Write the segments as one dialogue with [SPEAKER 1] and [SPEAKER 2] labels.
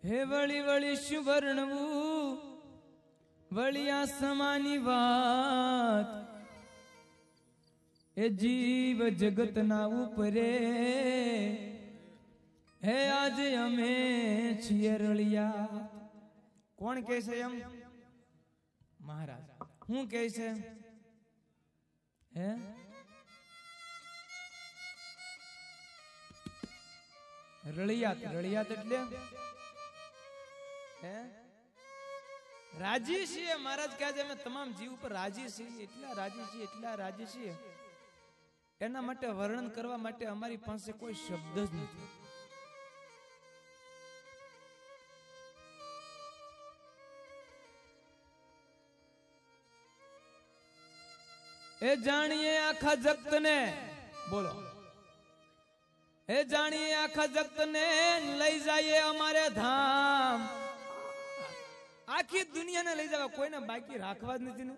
[SPEAKER 1] हे वळी वळी शुवर्णवू वळिया समानी बात ए जीव जगत ना उपरे हे आज अमे छिये रळिया। कोण કહે છે એમ? મહારાજ। હું કહે છે? હે રળિયાત। રળિયાત એટલે હે રાજી છીએ। મહારાજ કહે છે અમે તમામ જીવ ઉપર રાજી છીએ, એટલા રાજી છીએ, એટલા રાજી છીએ, એના માટે વર્ણન કરવા માટે અમારી પાસે કોઈ શબ્દ જ નથી। ए जानिए आखा जगत ने बोलो, ए जानिए आखा जगत ने लई जाइए हमारे धाम। आखी दुनिया ने लई जावा, कोई ने बाकी राखवा ज नथी ने।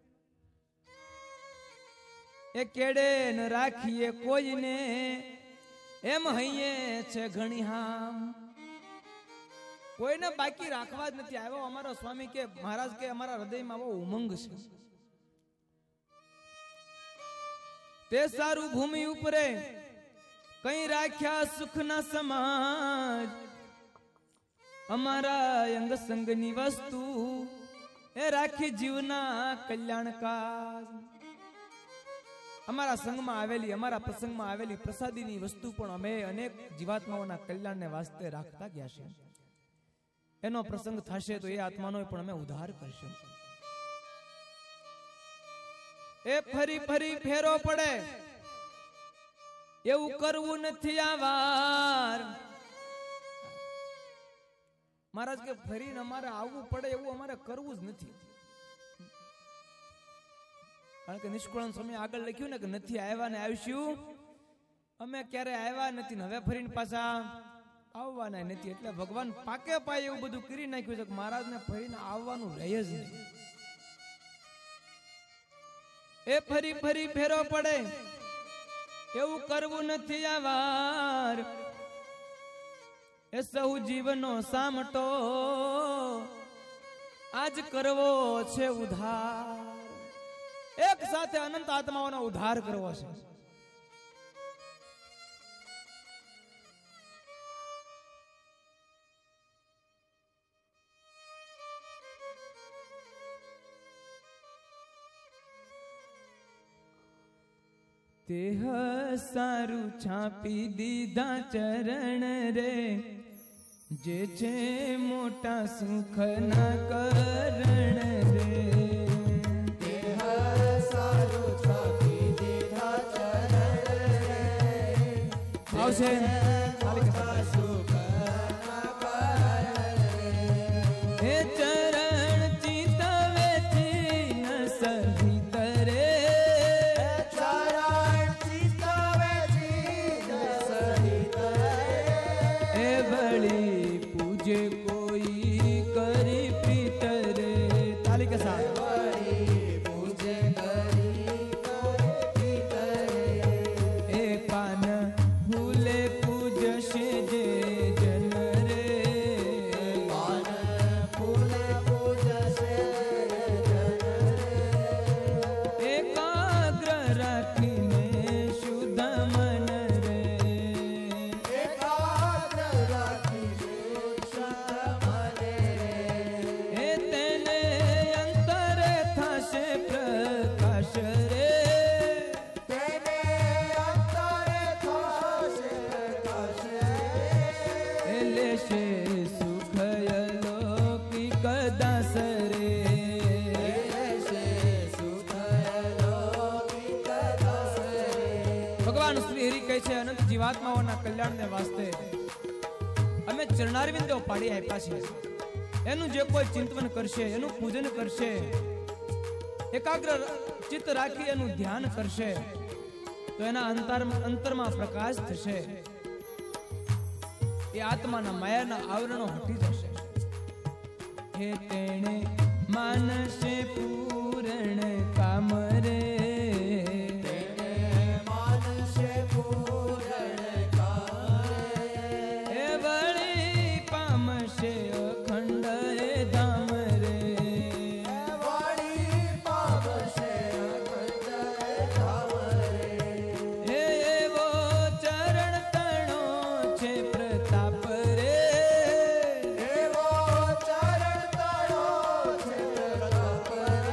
[SPEAKER 1] ए केड़े न राखिए कोई ने एम हईए छे घणी हाम। कोई ने बाकी राखवा ज नथी आव्यो। अमारो स्वामी के महाराज के अमारा हृदय में आवो उमंग छे। ते सारू भूमि उपरे कई राख्या सुख ना समाज। अमारा अंग संगनी वस्तु ए राखी जीवना कल्याण काज। अमारा संग में आवेली, अमारा प्रसंग में आवेली प्रसादीनी वस्तु पण अमे अनेक जीवात्माओना कल्याण ने वास्ते राखता गया छे। एनो प्रसंग थशे तो ए आत्मानो पण अमे उद्धार करशे। ए फरी फरी फेरो पड़े एवं करवू नथी आ वार। महाराज के फरी अमारे आवू पड़े एवं अमारे करवू ज नथी। कारण के निष्कुळन स्वामी आगळ लख्યું ने કે નથી આવ્યા ને આવશું, અમે ક્યારે આવ્યા નથી ને હવે ફરીને પાછા આવવાના નથી। એટલે ભગવાન પાકે પાય એવું બધું કરી નાખ્યું છે કે મહારાજ ને ફરીને આવવાનું રહે જ નહીં। ए फरी फरी फेरो पड़े एवं करवू नथी आ वार। ए सहु जीवनो सामटो आज करवो छे उधार। एक साथे अनंत आत्माओनो उधार करवो छे। तेह सारू छापी दीधा चरण रे, जे छे मोटा सुख ना करण रे।
[SPEAKER 2] तेह सारू छापी दीधा चरण रे,
[SPEAKER 1] आवशे
[SPEAKER 2] मोटा सुख ना करण रे।
[SPEAKER 1] हे चरण चितवे चीन सही तरे। बड़ी पूजे कोई करी प्रीतरे। ताली के साथ
[SPEAKER 2] बड़ी पूजे करी प्रीतरे।
[SPEAKER 1] ए पान भूले पूजशे जे जन रे।
[SPEAKER 2] पान भूले पूजशे जन रे।
[SPEAKER 1] एकाग्र राखीने शुद्ध मन रे। प्रकाश रे,
[SPEAKER 2] तेने अंतरे थशे प्रकाश रे।
[SPEAKER 1] लेशे सुख अलौकिक दास रे।
[SPEAKER 2] लेशे सुख अलौकिक दास रे।
[SPEAKER 1] भगवान श्री हरि कहे छे अनंत जीवात्माओना कल्याण ने वास्ते अमे चरणारविंदो पाड़ी आप्या छे। एनु जे कोई चिंतन करशे, एनु पूजन करशे, एकाग्र चित्त राखी एनु ध्यान करशे तो एना अंतर में प्रकाश थशे। ये आत्माना मायाना आवरणो हटी जशे। हे तेणे मानसे पूर्ण काम रे।
[SPEAKER 2] तेणे मानसे पूर्ण काम रे।
[SPEAKER 1] हे वળી પામશે प्रताप रे
[SPEAKER 2] એવો ચરણ તારો છે પ્રતાપ રે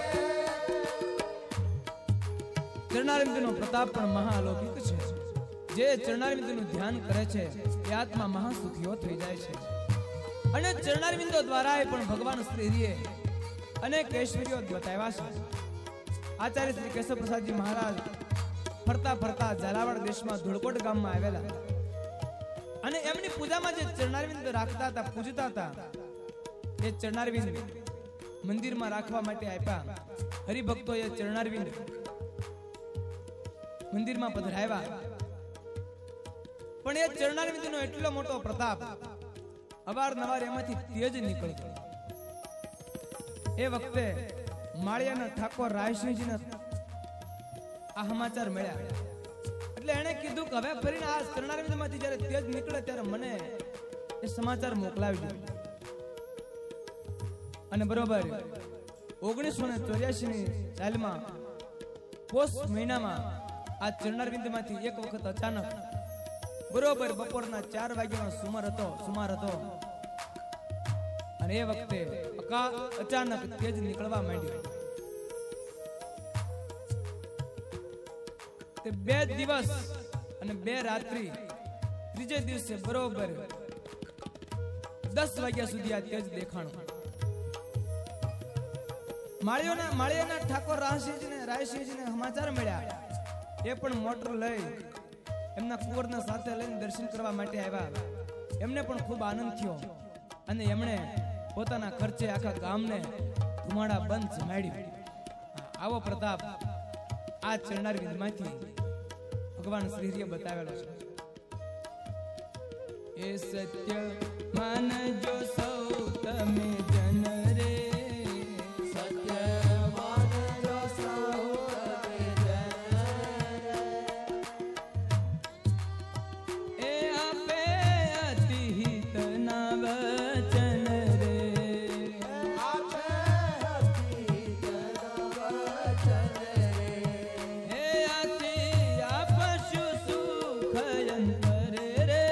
[SPEAKER 1] ચરણારવિંદનો પ્રતાપ પણ મહાઅલૌકિક છે. જે ચરણારવિંદનું ધ્યાન કરે છે એ આત્મા મહાસુખીઓ થઈ જાય છે. અને ચરણારવિંદો દ્વારા પણ ભગવાન શ્રી હરિએ અનેક ઐશ્વર્યો બતાવ્યા છે. આચાર્ય શ્રી કેશવ પ્રસાદજી મહારાજ ફરતા ફરતા ઝાલાવાડ દેશમાં ધોળકોટ ગામમાં આવેલા અને એમની પૂજામાં જે ચરણારવિંદ રાખતા હતા, પૂજતા હતા, એ ચરણારવિંદ મંદિરમાં રાખવા માટે આપ્યા. હરિભક્તોએ ચરણારવિંદ મંદિરમાં પધરાવ્યા. પણ એ ચરણારવિંદનો એટલો મોટો પ્રતાપ, અવારનવાર એમાંથી તેજ નીકળતો. એ વખતે માળિયાના ઠાકોર રાયસિંહજીને આ સમાચાર મળ્યા. એટલે એને કીધું કે હવે ફરીને આ ચરણારવિંદમાંથી જ્યારે તેજ નીકળે ત્યારે મને એ સમાચાર મોકલાવી દો. અને બરોબર 1984 ની સાલમાં પોષ મહિનામાં આ ચરણારવિંદમાંથી એક વખત અચાનક બરોબર બપોરના 4 વાગ્યાનો સુમાર હતો અને એ વખતે અચાનક તેજ નીકળવા માંડ્યું. તે 2 દિવસ અને 2 રાત્રિ, ત્રીજે દિવસે બરોબર 10 વાગ્યા સુધી આ તેજ દેખાણું. માળિયાના ઠાકોર રાયસિંહજીને સમાચાર મળ્યા. એ પણ મોટર લઈ એમના કુંવરના સાથે લઈને દર્શન કરવા માટે આવ્યા. એમને પણ ખૂબ આનંદ થયો અને એમણે પોતાના ખર્ચે આખા ગામને ધુમાડા બંધ જમાડ્યું. આવો પ્રતાપ આ ચરણારવિંદમાંથી ભગવાન શ્રી હરિએ બતાવેલો છે. એ સત્ય માનજો સૌ તમે જન રે,
[SPEAKER 2] સત્ય માનજો સૌ તમે જન
[SPEAKER 1] એ આપે અતિ હિતના વચન રે,
[SPEAKER 2] આપે હતી તના વચન રે
[SPEAKER 1] એ આથી આપશું સુખ અંતરે રે,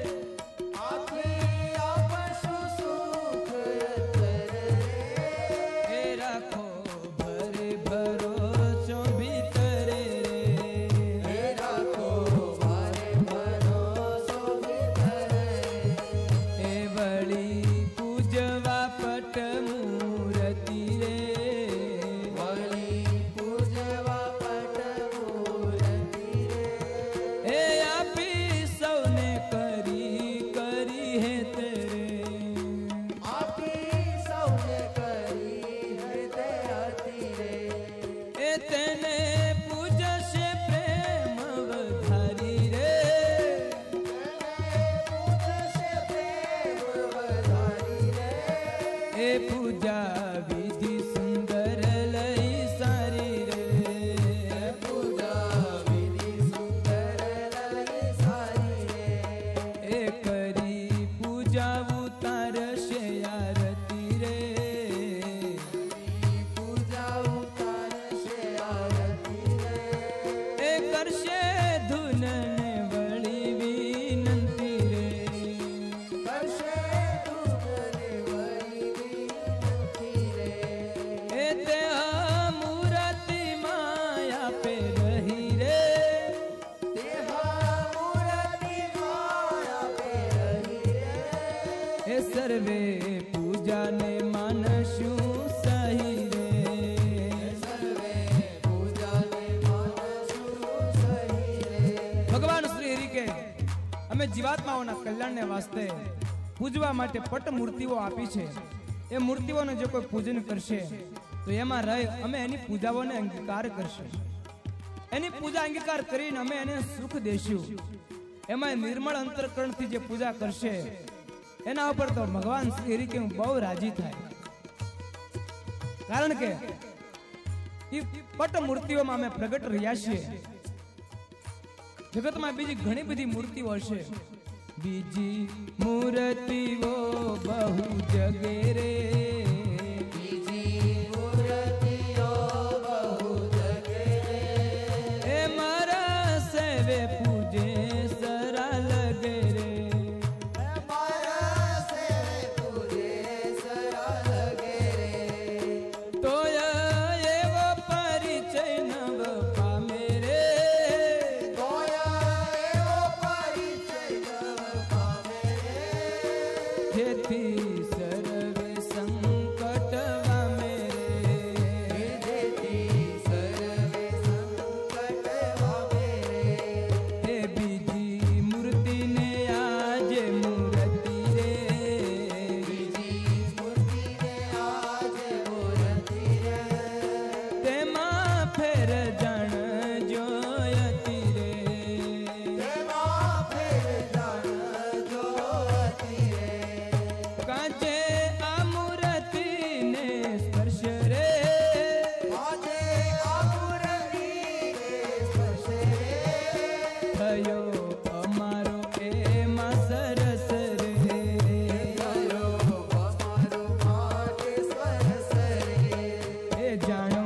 [SPEAKER 2] આપી આપશું સુખ અંતરે
[SPEAKER 1] એ રાખો ભરે ભરોસો ભીતરે રે,
[SPEAKER 2] હે રાખો ભારે ભરોસો ભીતરે
[SPEAKER 1] એ વળી પૂજવા પટ મૂર્તિ રે,
[SPEAKER 2] વળી પૂજવા પટ મૂર્તિ રે
[SPEAKER 1] એ આપી સૌને કરી હે તેરે,
[SPEAKER 2] આપી સૌને કરી હૃદય હતી રે
[SPEAKER 1] એ તેને પૂજશે પ્રેમ વધારી રે,
[SPEAKER 2] પૂજશે પ્રેમ વધારી રે
[SPEAKER 1] એ પૂજા વિધિ સુંદર લઈ સારી રે,
[SPEAKER 2] પૂજા વિધિ સુંદર લઈ સારી રે
[SPEAKER 1] એ કરી પૂજા ઉતારશે આરતી રે,
[SPEAKER 2] પૂજા ઉતારશે આરતી રે
[SPEAKER 1] એ કરશે ધૂન ને વળી વિનંતી રે,
[SPEAKER 2] કરશે તુમને વળી વિનંતી રે
[SPEAKER 1] એ તે મૂર્તિ માયા પે રહી રે,
[SPEAKER 2] દેહા મૂર્તિ માયા પે રહી રે
[SPEAKER 1] એ સર્વે પૂજાને માનશું સહી રે,
[SPEAKER 2] સર્વે પૂજાને માનશું સહી રે
[SPEAKER 1] ભગવાન શ્રી હરિ કે અમે જીવાત્માઓના કલ્યાણને વાસ્તે પૂજવા માટે પટ મૂર્તિઓ આપી છે. એ મૂર્તિઓનું જો કોઈ પૂજન કરશે તો એમાં રહી અમે એની પૂજાઓને અંગીકાર કરશું. એની પૂજા અંગીકાર કરીને અમે એને સુખ દેશું. એમાં નિર્મળ અંતરકરણથી જે પૂજા કરશે એના ઉપર તો ભગવાન શ્રી હરિ કે હું બહુ રાજી થાય. કારણ કે એ પટ મૂર્તિઓમાં અમે પ્રગટ રહ્યા છીએ. જગતમાં બીજી ઘણી બધી મૂર્તિઓ હશે, બીજી મૂર્તિઓ બહુ જગે રે,
[SPEAKER 2] બીજી મૂર્તિઓ બહુ જગે રે
[SPEAKER 1] એ મારા સેવે પૂજે સરા લગે રે, जेथी सर्वे संकट वामे रे
[SPEAKER 2] जेथी सर्वे संकट वामे रे
[SPEAKER 1] हे बीजी मूर्ति ने आज मूर्ति रे
[SPEAKER 2] बीजी मूर्ति ने आज मूर्ति रे
[SPEAKER 1] तेमा फेर जान जोयती रे
[SPEAKER 2] तेमा फेर जान जोयती रे
[SPEAKER 1] कांचे आ मूर्ति ने स्पर्श रे
[SPEAKER 2] આજે આમૂર્તિ ને સ્પર્શ રે
[SPEAKER 1] થયો અમારો એમાં સરસ રે
[SPEAKER 2] થયો અમારો માટે સરસ રે
[SPEAKER 1] એ જાણો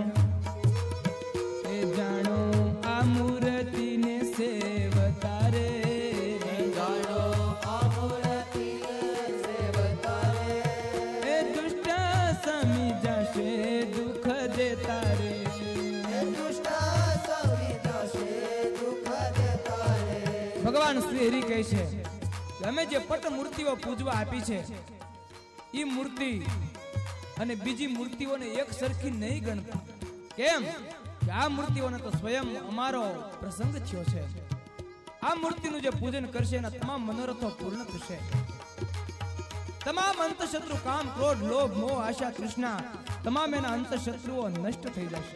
[SPEAKER 1] આ મૂર્તિ ને સેવતા રે
[SPEAKER 2] જાણો આમૂર્તિ સેવતા રે
[SPEAKER 1] એ દુષ્ટ સમી જશે દુઃખ દેતા રે
[SPEAKER 2] દુષ્ટ સમી જશે દુઃખ દેતા રે
[SPEAKER 1] ભગવાન શ્રી હરિ કહે છે કે અમે જે પટ મૂર્તિઓ પૂજવા આપી છે ઈ મૂર્તિ અને બીજી મૂર્તિઓને એક સરખી નહીં ગણતા કેમ કે આ મૂર્તિઓને તો સ્વયં અમારો પ્રસંગ થયો છે આ મૂર્તિનું જે પૂજન કરશે એના તમામ મનોરથો પૂર્ણ થશે તમામ અંતશત્રુ કામ ક્રોધ લોભ મોહ આશા તૃષ્ણા તમામ એના અંતશત્રુઓ નષ્ટ થઈ જશે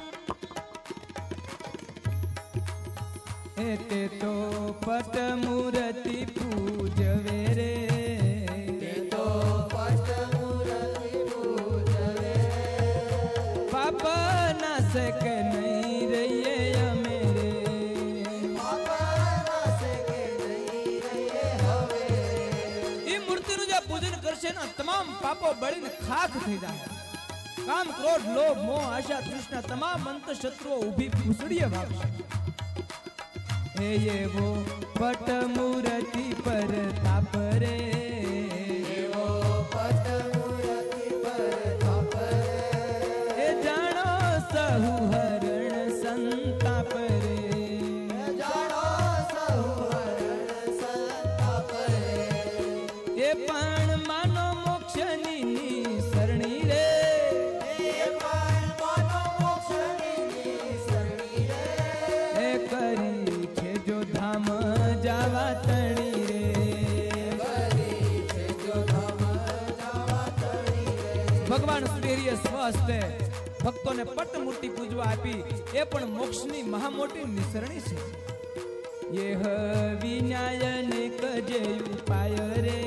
[SPEAKER 1] એ તે તો પટ મૂર્તિ પૂજવે રે
[SPEAKER 2] તે તો પટ મૂર્તિ પૂજવે
[SPEAKER 1] પાપ નાશક નહીં રહીએ અમે રે
[SPEAKER 2] પાપના સકે નહીં રહે હવે
[SPEAKER 1] એ મૂર્તિનું જે પૂજન કરશે ને તમામ પાપો બળીને ખાખ થઈ જાય કામ ક્રોધ લોભ મોહ આશા તૃષ્ણા તમામ અંતશત્રુઓ ઊભી ફૂસડીએ ભાગશે હે એવો પટ મૂર્તિ પર તાપ રે
[SPEAKER 2] એવો પટ મૂર્તિ પર તાપ રે
[SPEAKER 1] એ જાણો સહુ હરણ સંતાપ રે
[SPEAKER 2] જાણો સહુ હરણ સંતાપ રે
[SPEAKER 1] એ પણ માનો મોક્ષની સરણી રે
[SPEAKER 2] એ પણ માનો મોક્ષની સરણી રે
[SPEAKER 1] એ કરી છે જો ધામ જાવા તણી રે
[SPEAKER 2] કરી છે જો ધામ જાવા તણી રે
[SPEAKER 1] ભગવાન શ્રી હરિએ સ્વહસ્તે ભક્તોને પટ મૂર્તિ પૂજવા આપી એ પણ મોક્ષની મહામોટી નિસરણી છે યેહ વિનાયનિક જે ઉપાય રે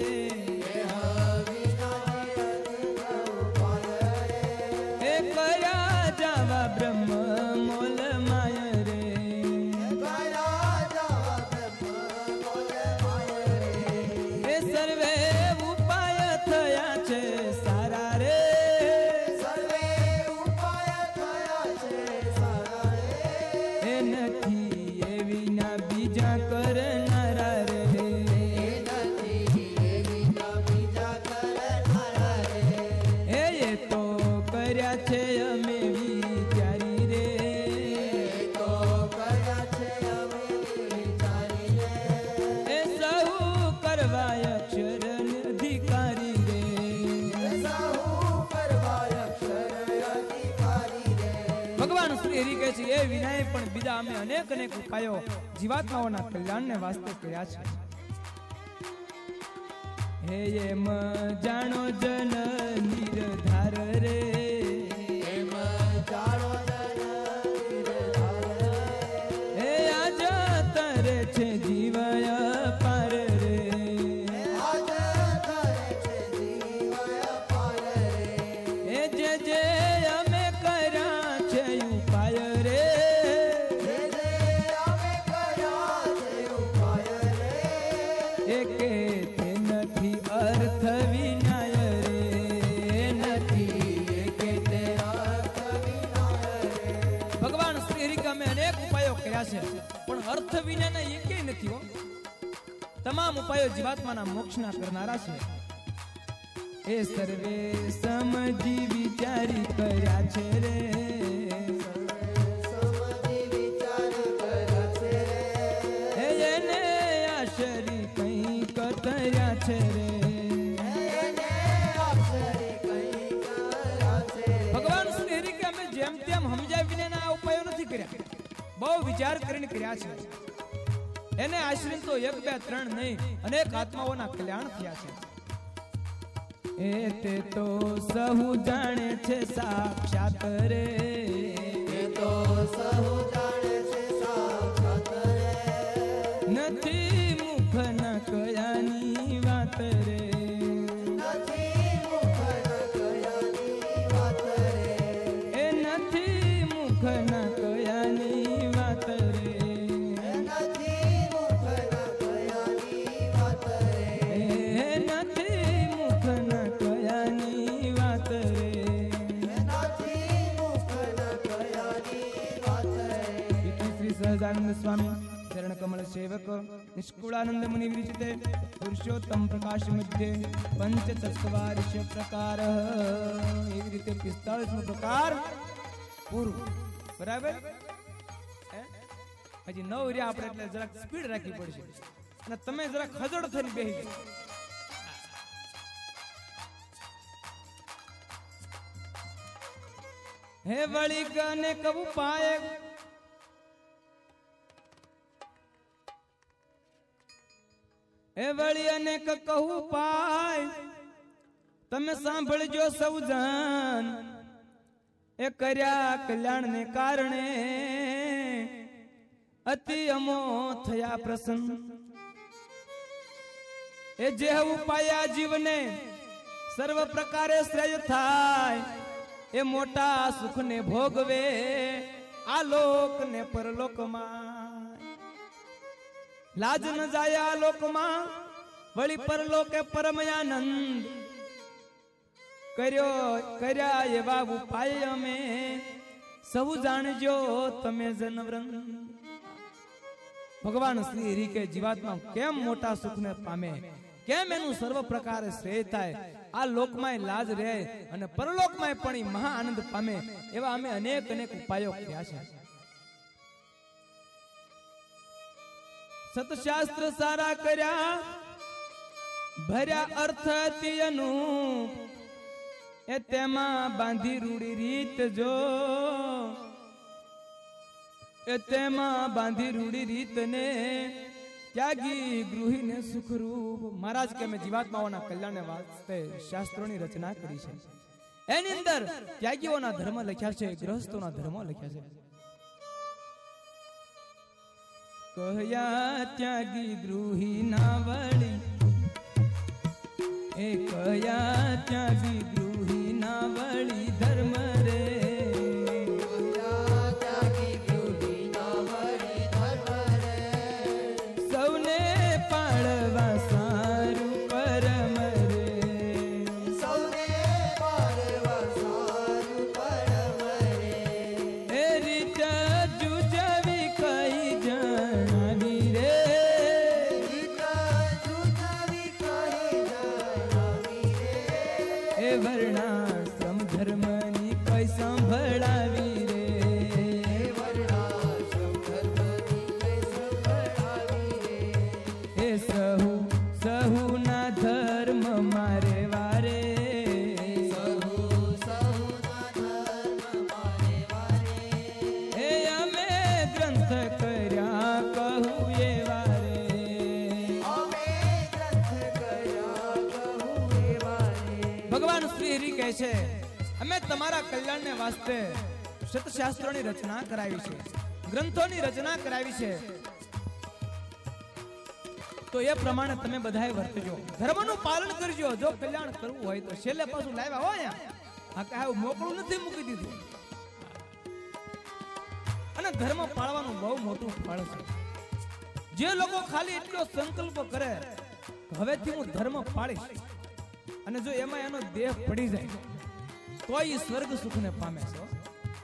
[SPEAKER 1] એ કયા જાવા બ્રહ્મ મોલ માય રે એ સર્વે ઉપાય થયા છે સારા રે એ નથી એ વિના બીજા કરનારા રે એ તો કર્યા છે અમે વિચારી રે એ સહુ કરવાય અક્ષર અધિકારી રે ભગવાન શ્રી હરિ કહે છે એ વિનાય પણ બીજા અમે અનેક ઉપાયો જીવાત્માઓના કલ્યાણને વાસ્તે કર્યા છે હે એમ જાણો જન નિર્ધાર રે હે આજ તરે છે જીવય પાર રે એ જે અમે કર્યા છે ઉપાય રે એ કે તે નથી અર્થ વિનાય રે નથી એ કે તે ભગવાન શ્રી હરિ અમે અનેક ઉપાયો કર્યા છે પણ અર્થ વિનાના એકેય નથી હો તમામ ઉપાયો જીવાત્માના મોક્ષના કરનારા છે એ સર્વે સમજી વિચારી કર્યા છે રે એને આશરી કઈ કતર્યા છે રે બહુ વિચાર કરીને કર્યા છે. એને આશ્રિત તો 1 2 3 નહીં, અનેક આત્માઓના કલ્યાણ થયા છે. એ તે તો સહુ જાણે છે સાક્ષાત રે,
[SPEAKER 2] એ તો સહુ જાણે છે સાક્ષાત રે.
[SPEAKER 1] નથી મુખ ન કયાની વાત રે,
[SPEAKER 2] નથી મુખ ન કયાની વાત રે.
[SPEAKER 1] એ નથી મુખ ન કયાની વાત રે,
[SPEAKER 2] નથી મુખ ન કયાની વાત રે.
[SPEAKER 1] એ નથી મુખ ન કયાની વાત રે.
[SPEAKER 2] નથી મુખ ન કયાની વાત રે.
[SPEAKER 1] इति श्री सहजानंद स्वामी चरण कमल सेवक निष्कुलानंद मुनि विरचिते पुरुषोत्तम प्रकाश मध्य पंच चत्वारिश प्रकार एवी रीते 45 प्रकार પૂરું બરાબર. હજી 9 રહ્યા આપણે એટલે જરાક સ્પીડ રાખવી પડશે અને તમે જરાક ખજડ થઈને બેહી જાઓ. હે વળી ગને કબુ પાય, હે વળી અનેક કહું પાય, તમે સાંભળજો સૌ જન. એ કર્યા કલ્યાણ ને કારણે અતિ અમો થયા પ્રસન્ન. એ જે ઉપાયા જીવને સર્વ પ્રકારે શ્રેય થાય, એ મોટા સુખ ને ભોગવે આ લોક ને પરલોકમાં. લાજ ન જાય આ લોકમાં, વળી પરલોકે પરમયાનંદ. કર્યા એવા ઉપાય અમે સૌ જાણજો તમે જનવૃંદ. ભગવાન શ્રી હરિ કે જીવાત્મા કેમ મોટા સુખને પામે, કેમ એનું સર્વ પ્રકારે શ્રેય થાય, આ લોકમાં લાજ રહે અને પરલોકમાં પણ મહા આનંદ પામે, એવા અમે અનેક અનેક ઉપાયો કર્યા છે. સતશાસ્ત્ર સારા કર્યા, ભર્યા અર્થ અતિયનું. એ તેમાં બાંધી રૂડી રીત જો, એ તેમાં બાંધી રૂડી રીત ને ત્યાગી ગૃહીને સુખરૂપ. મહારાજ કે મેં જીવાત્માઓના કલ્યાણને વાસ્તે શાસ્ત્રોની રચના કરી છે. એની અંદર ત્યાગીઓના ધર્મ લખ્યા છે, ગૃહસ્થોના ધર્મો લખ્યા છે. કહ્યા ત્યાગી ગૃહી ના વળી, એ કયા ત્યાગી ગૃહી ના વળી ધર્મ રે.
[SPEAKER 2] ત્યાગી ગૃહી ના વળી ધર્મ રે.
[SPEAKER 1] સૌને પાળવા સારું પરમ રે,
[SPEAKER 2] સૌને પાળવા સારું પરમ રે.
[SPEAKER 1] એ રીત જુજવી કઈ જણાવી રે. એ વર્ણાશ્રમ ધર્મની કઈ સંભળાવી રે. એ સહુ સહુ ના ધર્મ મારે વારે. એ અમે ગ્રંથ કર્યા કહું એ વારે. ભગવાન શ્રી હરિ કહે છે અમે તમારા કલ્યાણને વાસ્તે સતશાસ્ત્રોની રચના કરાવી છે, ગ્રંથોની રચના કરાવી છે. તો એ પ્રમાણે તમે બધાએ વર્તજો, ધર્મનું પાલન કરજો. જો કલ્યાણ કરવું હોય તો છેલ્લે પાછું લાવ્યા હોય આ કાંઈ મોકળું નથી મૂકી દીધું. અને ધર્મ પાળવાનું બહુ મોટું ફળ છે. જે લોકો ખાલી એટલો સંકલ્પ કરે હવેથી હું ધર્મ પાળીશ, અને જો એમાં એનો દેહ પડી જાય તો એ સ્વર્ગ સુખને પામે છે.